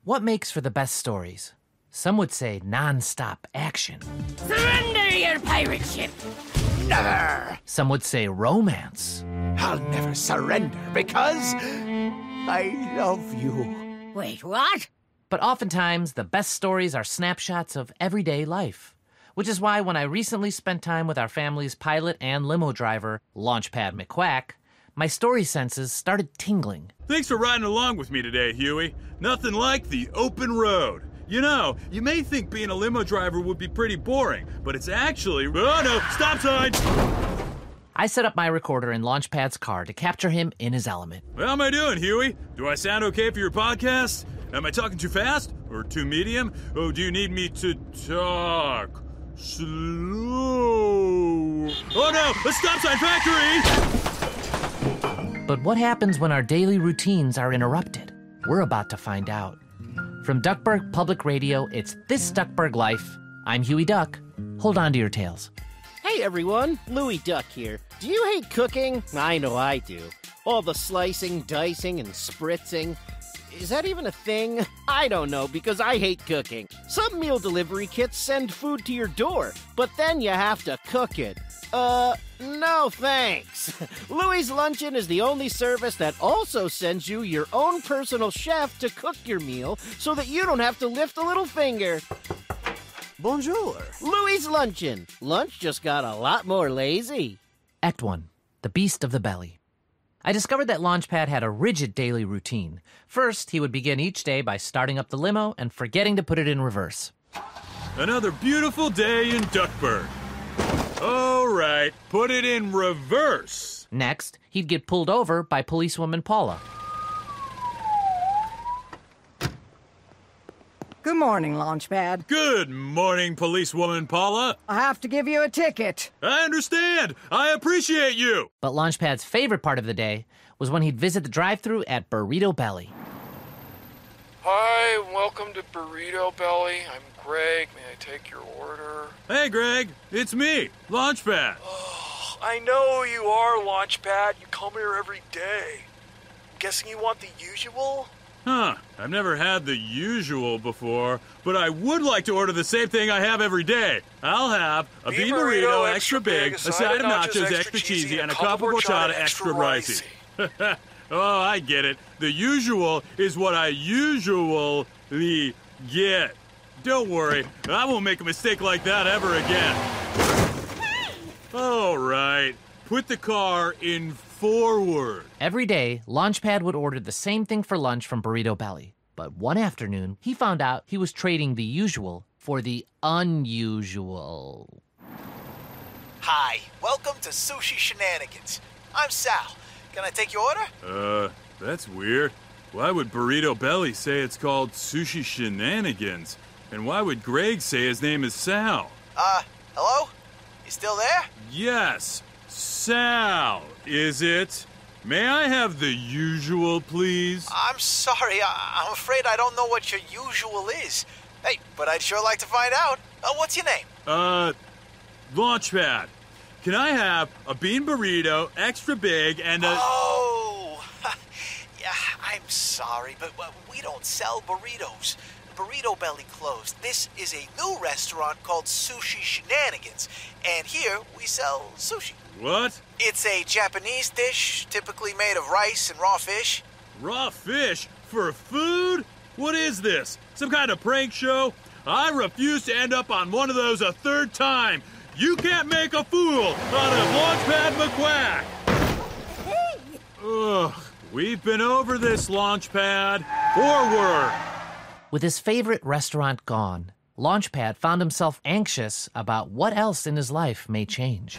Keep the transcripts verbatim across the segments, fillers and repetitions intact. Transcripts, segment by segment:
What makes for the best stories? Some would say non-stop action. Surrender your pirate ship! Never! Some would say romance. I'll never surrender because I love you. Wait, what? But oftentimes, the best stories are snapshots of everyday life. Which is why when I recently spent time with our family's pilot and limo driver, Launchpad McQuack, my story senses started tingling. Thanks for riding along with me today, Huey. Nothing like the open road. You know, you may think being a limo driver would be pretty boring, but it's actually... Oh no, stop sign! I set up my recorder in Launchpad's car to capture him in his element. How am I doing, Huey? Do I sound okay for your podcast? Am I talking too fast? Or too medium? Oh, do you need me to talk slow? Oh no, a stop sign factory! But what happens when our daily routines are interrupted? We're about to find out. From Duckburg Public Radio, it's This Duckburg Life. I'm Huey Duck. Hold on to your tails. Hey everyone, Louie Duck here. Do you hate cooking? I know I do. All the slicing, dicing, and spritzing. Is that even a thing? I don't know, because I hate cooking. Some meal delivery kits send food to your door, but then you have to cook it. Uh, no thanks. Louie's Luncheon is the only service that also sends you your own personal chef to cook your meal so that you don't have to lift a little finger. Bonjour. Louie's Luncheon. Lunch just got a lot more lazy. Act one, The Beast of the Belly. I discovered that Launchpad had a rigid daily routine. First, he would begin each day by starting up the limo and forgetting to put it in reverse. Another beautiful day in Duckburg. All right, put it in reverse. Next, he'd get pulled over by policewoman Paula. Good morning, Launchpad. Good morning, policewoman Paula. I have to give you a ticket. I understand. I appreciate you. But Launchpad's favorite part of the day was when he'd visit the drive-thru at Burrito Belly. Hi, welcome to Burrito Belly. I'm Greg. May I take your order? Hey, Greg. It's me, Launchpad. Oh, I know who you are, Launchpad. You come here every day. I'm guessing you want the usual? Huh. I've never had the usual before, but I would like to order the same thing I have every day. I'll have a bean burrito, extra big, a side of nachos, extra cheesy, and a cup of horchata, extra ricey. Oh, I get it. The usual is what I usually get. Don't worry, I won't make a mistake like that ever again. All right, put the car in forward. Every day, Launchpad would order the same thing for lunch from Burrito Belly. But one afternoon, he found out he was trading the usual for the unusual. Hi, welcome to Sushi Shenanigans. I'm Sal. Can I take your order? Uh, that's weird. Why would Burrito Belly say it's called Sushi Shenanigans? And why would Greg say his name is Sal? Uh, hello? You still there? Yes, Sal, is it? May I have the usual, please? I'm sorry, I- I'm afraid I don't know what your usual is. Hey, but I'd sure like to find out. Uh, what's your name? Uh, Launchpad. Can I have a bean burrito, extra big, and a... Oh, yeah, I'm sorry, but uh, we don't sell burritos. Burrito Belly closed. This is a new restaurant called Sushi Shenanigans, and here we sell sushi. What? It's a Japanese dish, typically made of rice and raw fish. Raw fish? For food? What is this? Some kind of prank show? I refuse to end up on one of those a third time. You can't make a fool out of Launchpad McQuack! Ugh, we've been over this, Launchpad. Forward! With his favorite restaurant gone, Launchpad found himself anxious about what else in his life may change.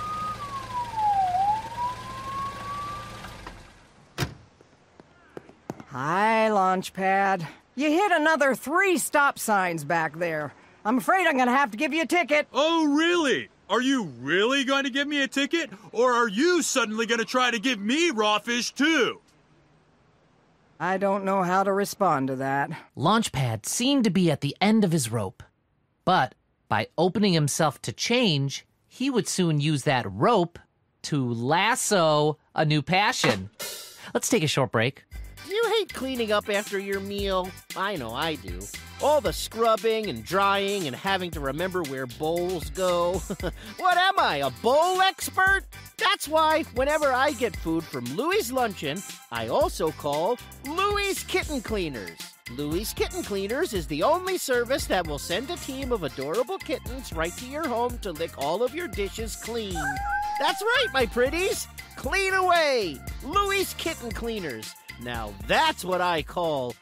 Hi, Launchpad. You hit another three stop signs back there. I'm afraid I'm going to have to give you a ticket. Oh, really? Are you really going to give me a ticket? Or are you suddenly going to try to give me raw fish, too? I don't know how to respond to that. Launchpad seemed to be at the end of his rope. But by opening himself to change, he would soon use that rope to lasso a new passion. Let's take a short break. Do you hate cleaning up after your meal? I know I do. All the scrubbing and drying and having to remember where bowls go. What am I, a bowl expert? That's why whenever I get food from Louie's Luncheon, I also call Louie's Kitten Cleaners. Louie's Kitten Cleaners is the only service that will send a team of adorable kittens right to your home to lick all of your dishes clean. That's right, my pretties. Clean away. Louie's Kitten Cleaners. Now that's what I call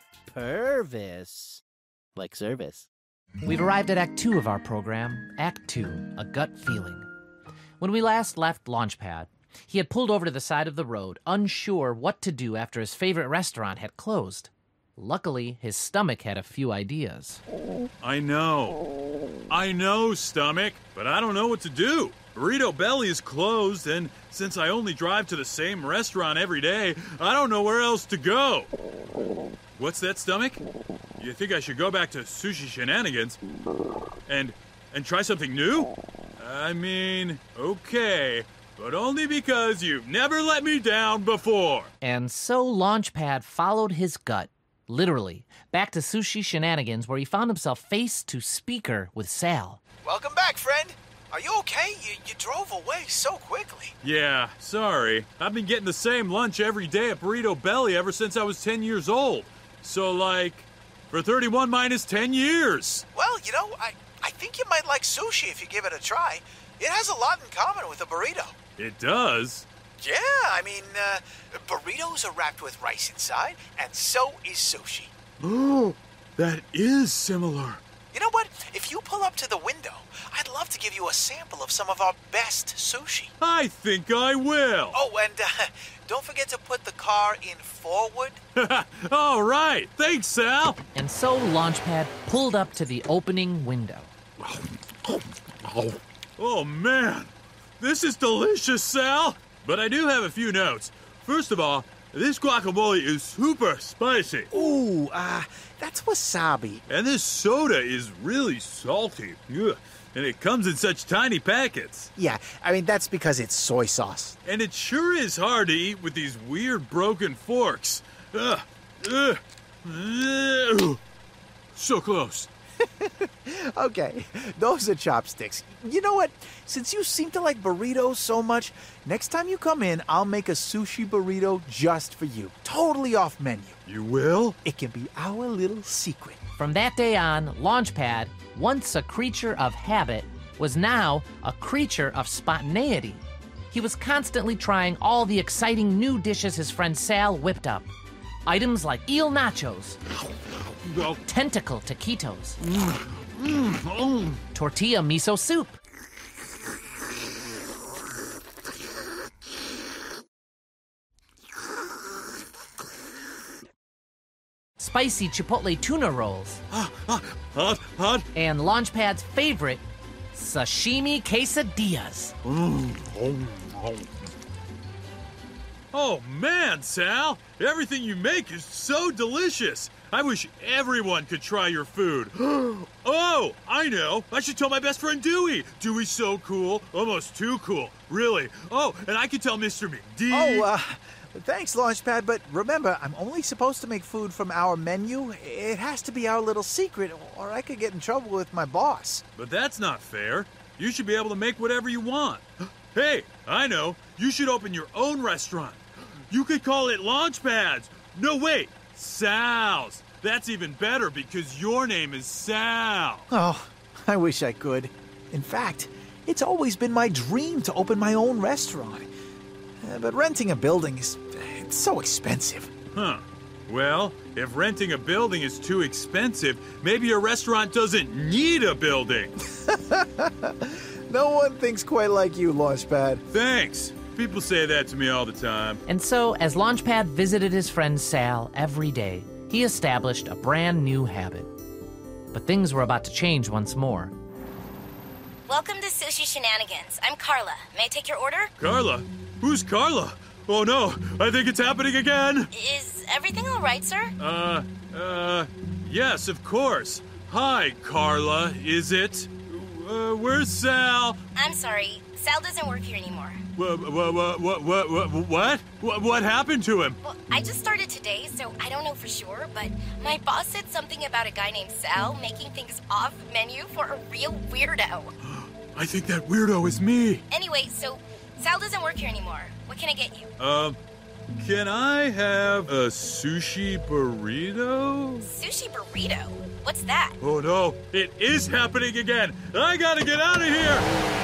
Purvis. Like service. We've arrived at Act Two of our program, Act Two, A Gut Feeling. When we last left Launchpad, he had pulled over to the side of the road, unsure what to do after his favorite restaurant had closed. Luckily, his stomach had a few ideas. I know. I know, stomach, but I don't know what to do. Burrito Belly is closed, and since I only drive to the same restaurant every day, I don't know where else to go. What's that, stomach? You think I should go back to Sushi Shenanigans and and try something new? I mean, okay, but only because you've never let me down before. And so Launchpad followed his gut, literally, back to Sushi Shenanigans, where he found himself face to speaker with Sal. Welcome back, friend. Are you okay? You, you drove away so quickly. Yeah, sorry. I've been getting the same lunch every day at Burrito Belly ever since I was ten years old. So, like, for thirty-one minus ten years. Well, you know, I, I think you might like sushi if you give it a try. It has a lot in common with a burrito. It does? Yeah, I mean, uh, burritos are wrapped with rice inside, and so is sushi. Oh, that is similar. You know what? If you pull up to the window, I'd love to give you a sample of some of our best sushi. I think I will. Oh, and uh, don't forget to put the car in forward. All right. Thanks, Sal. And so Launchpad pulled up to the opening window. Oh, man. This is delicious, Sal. But I do have a few notes. First of all, this guacamole is super spicy. Ooh, uh, that's wasabi. And this soda is really salty. Ugh. And it comes in such tiny packets. Yeah, I mean, that's because it's soy sauce. And it sure is hard to eat with these weird broken forks. Ugh. Ugh. Ugh. So close. Okay, those are chopsticks. You know what? Since you seem to like burritos so much, next time you come in, I'll make a sushi burrito just for you. Totally off menu. You will? It can be our little secret. From that day on, Launchpad, once a creature of habit, was now a creature of spontaneity. He was constantly trying all the exciting new dishes his friend Sal whipped up. Items like eel nachos, tentacle taquitos, tortilla miso soup, spicy chipotle tuna rolls, Hot, hot. and Launchpad's favorite, sashimi quesadillas. Oh, man, Sal. Everything you make is so delicious. I wish everyone could try your food. Oh, I know. I should tell my best friend Dewey. Dewey's so cool. Almost too cool. Really. Oh, and I could tell Mister McD. Oh, uh, thanks, Launchpad, but remember, I'm only supposed to make food from our menu. It has to be our little secret, or I could get in trouble with my boss. But that's not fair. You should be able to make whatever you want. Hey, I know. You should open your own restaurant. You could call it Launchpads. No, wait. Sal's. That's even better because your name is Sal. Oh, I wish I could. In fact, it's always been my dream to open my own restaurant. Uh, but renting a building is it's so expensive. Huh. Well, if renting a building is too expensive, maybe your restaurant doesn't need a building. No one thinks quite like you, Launchpad. Thanks. People say that to me all the time. And so, as Launchpad visited his friend Sal every day, he established a brand new habit. But things were about to change once more. Welcome to Sushi Shenanigans. I'm Carla. May I take your order? Carla? Who's Carla? Oh no, I think it's happening again. Is everything all right, sir? Uh, uh, yes, of course. Hi, Carla, is it? Uh, where's Sal? I'm sorry. Sal doesn't work here anymore. What? What? What? What? What? What? What happened to him? Well, I just started today, so I don't know for sure, but my boss said something about a guy named Sal making things off menu for a real weirdo. I think that weirdo is me. Anyway, so Sal doesn't work here anymore. What can I get you? Um, can I have a sushi burrito? Sushi burrito? What's that? Oh no, it is happening again. I gotta get out of here.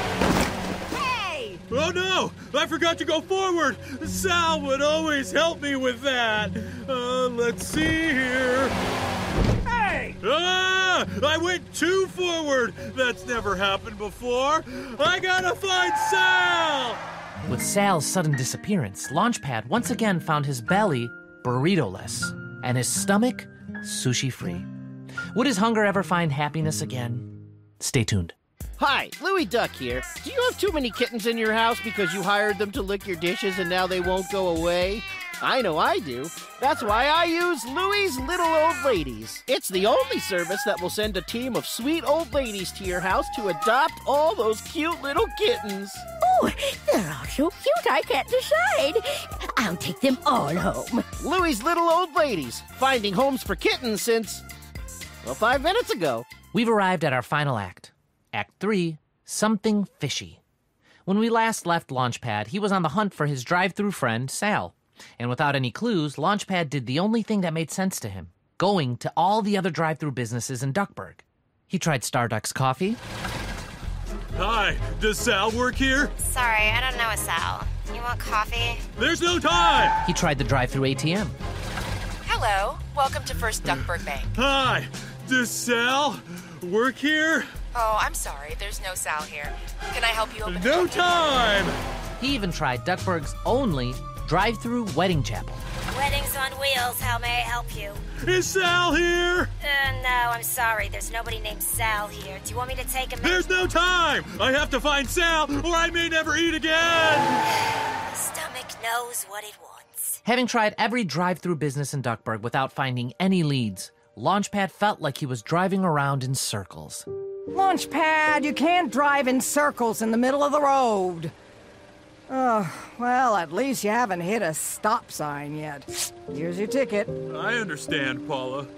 Hey! Oh no, I forgot to go forward. Sal would always help me with that. Uh, let's see here. Hey! Ah! I went too forward. That's never happened before. I gotta find Sal! With Sal's sudden disappearance, Launchpad once again found his belly burrito-less and his stomach sushi-free. Would his hunger ever find happiness again? Stay tuned. Hi, Louie Duck here. Do you have too many kittens in your house because you hired them to lick your dishes and now they won't go away? I know I do. That's why I use Louie's Little Old Ladies. It's the only service that will send a team of sweet old ladies to your house to adopt all those cute little kittens. Oh, they're all so cute I can't decide. I'll take them all home. Louie's Little Old Ladies, finding homes for kittens since, well, five minutes ago. We've arrived at our final act. Act three, Something Fishy. When we last left Launchpad, he was on the hunt for his drive-thru friend, Sal. And without any clues, Launchpad did the only thing that made sense to him, going to all the other drive-thru businesses in Duckburg. He tried Starduck's coffee. Hi, does Sal work here? Sorry, I don't know a Sal. You want coffee? There's no time! He tried the drive-thru A T M. Hello, welcome to First Duckburg Bank. Hi, does Sal work here? Oh, I'm sorry, there's no Sal here. Can I help you open the No door? time! He even tried Duckburg's only drive-thru wedding chapel. Weddings on wheels, how may I help you? Is Sal here? Uh, no, I'm sorry. There's nobody named Sal here. Do you want me to take him? There's no time! I have to find Sal, or I may never eat again! The stomach knows what it wants. Having tried every drive-thru business in Duckburg without finding any leads, Launchpad felt like he was driving around in circles. Launchpad, you can't drive in circles in the middle of the road. Oh, well, at least you haven't hit a stop sign yet. Here's your ticket. I understand, Paula.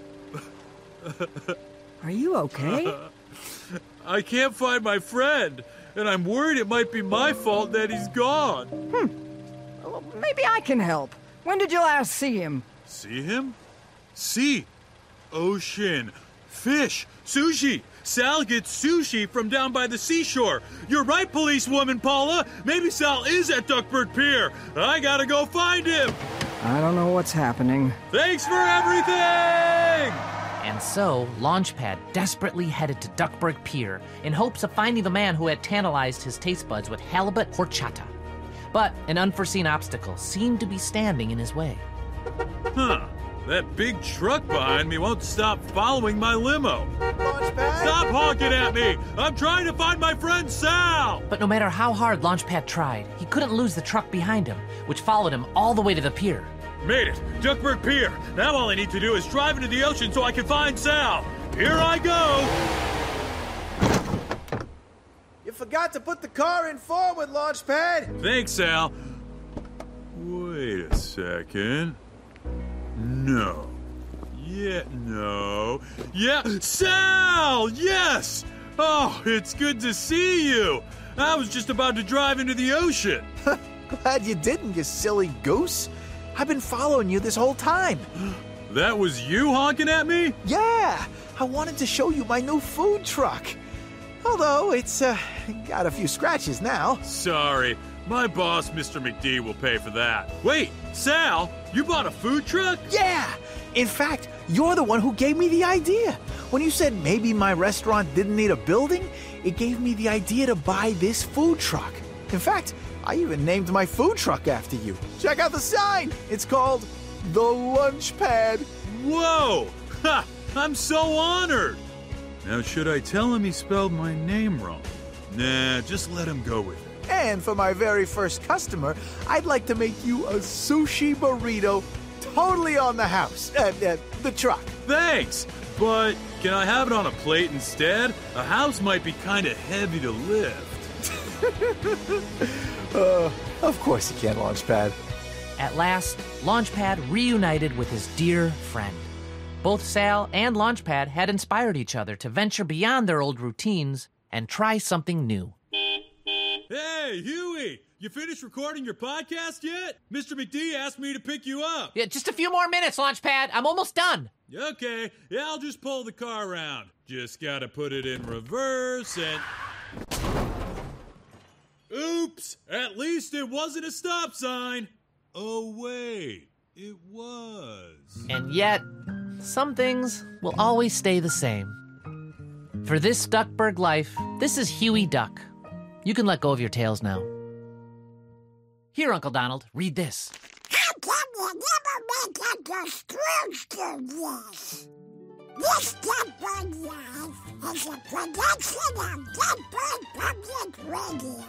Are you okay? I can't find my friend, and I'm worried it might be my fault that he's gone. Hmm. Well, maybe I can help. When did you last see him? See him? See. Ocean. Fish. Sushi. Sal gets sushi from down by the seashore. You're right, policewoman Paula. Maybe Sal is at Duckburg Pier. I gotta go find him. I don't know what's happening. Thanks for everything! And so, Launchpad desperately headed to Duckburg Pier in hopes of finding the man who had tantalized his taste buds with halibut horchata. But an unforeseen obstacle seemed to be standing in his way. Huh. That big truck behind me won't stop following my limo. Launchpad? Stop honking at me! I'm trying to find my friend Sal! But no matter how hard Launchpad tried, he couldn't lose the truck behind him, which followed him all the way to the pier. Made it! Duckburg Pier! Now all I need to do is drive into the ocean so I can find Sal! Here I go! You forgot to put the car in forward, Launchpad! Thanks, Sal. Wait a second. No. Yeah, no. Yeah, Sal! Yes! Oh, it's good to see you! I was just about to drive into the ocean. Glad you didn't, you silly goose. I've been following you this whole time. That was you honking at me? Yeah, I wanted to show you my new food truck. Although it's uh, got a few scratches now. Sorry. My boss, Mister McD, will pay for that. Wait, Sal, you bought a food truck? Yeah! In fact, you're the one who gave me the idea. When you said maybe my restaurant didn't need a building, it gave me the idea to buy this food truck. In fact, I even named my food truck after you. Check out the sign. It's called The Launchpad. Whoa! Ha! I'm so honored! Now, should I tell him he spelled my name wrong? Nah, just let him go with it. And for my very first customer, I'd like to make you a sushi burrito totally on the house. Uh, uh, the truck. Thanks! But can I have it on a plate instead? A house might be kind of heavy to lift. uh, of course you can, Launchpad. At last, Launchpad reunited with his dear friend. Both Sal and Launchpad had inspired each other to venture beyond their old routines and try something new. Hey, Huey! You finished recording your podcast yet? Mister McD asked me to pick you up. Yeah, just a few more minutes, Launchpad. I'm almost done. Okay, yeah, I'll just pull the car around. Just gotta put it in reverse and... Oops! At least it wasn't a stop sign. Oh, wait. It was. And yet, some things will always stay the same. For this Duckburg life, this is Huey Duck. You can let go of your tails now. Here, Uncle Donald, read this. How can you never make it to Scrooge to this? This Duckburg Life is a production of Duckburg Public Radio.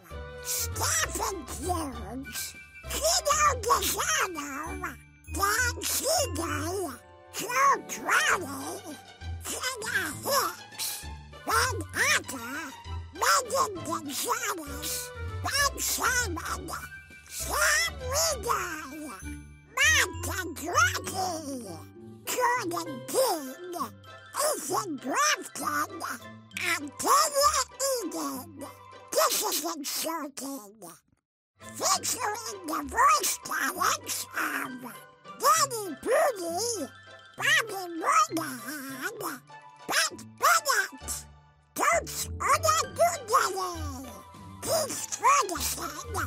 Staff includes Kino Gisano, Dan Siegel, Joe Crowley, Jenna Hicks, Ben Acker, Megan Gonzalez, Ben Simon, Sam Regal, Matt Andretti, Jordan King, Ethan Grafton, and Taylor Eden. This is Insulting. Featuring the voice talents of Danny Pudi, Bobby Moynihan, Beth Bennett, Coach Onadudele, Keith Ferguson,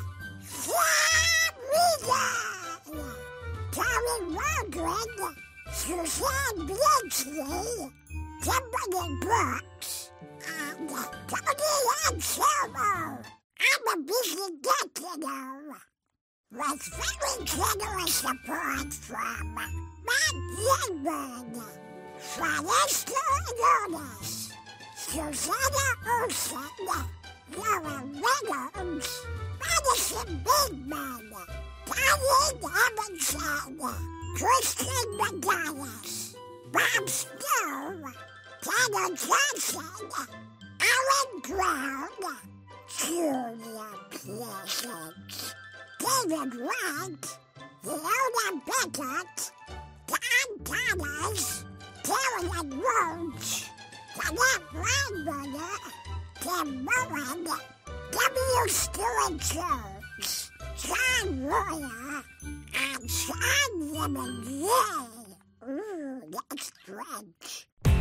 Sam Regan, Tommy Margaret, Suzanne Blinkley, Kimberly Brooks, and Tony Anselmo. I'm a busy get, you know. With very generous support from Matt Yenberg, Celeste Adonis, Susanna Olsen, Laura Reynolds, Madison Bigman, Colleen Evanson, Kristen McGinnis, Bob Snow, Tanner Johnson, Alan Brown, Julia Pleasant, David White, Leona Beckett, Don Thomas, Carolyn Roach, Jeanette Reinberger, Tim Mullen, W. Stewart Jones, John Royer, and Sean Lemon Ray. Ooh, that's French.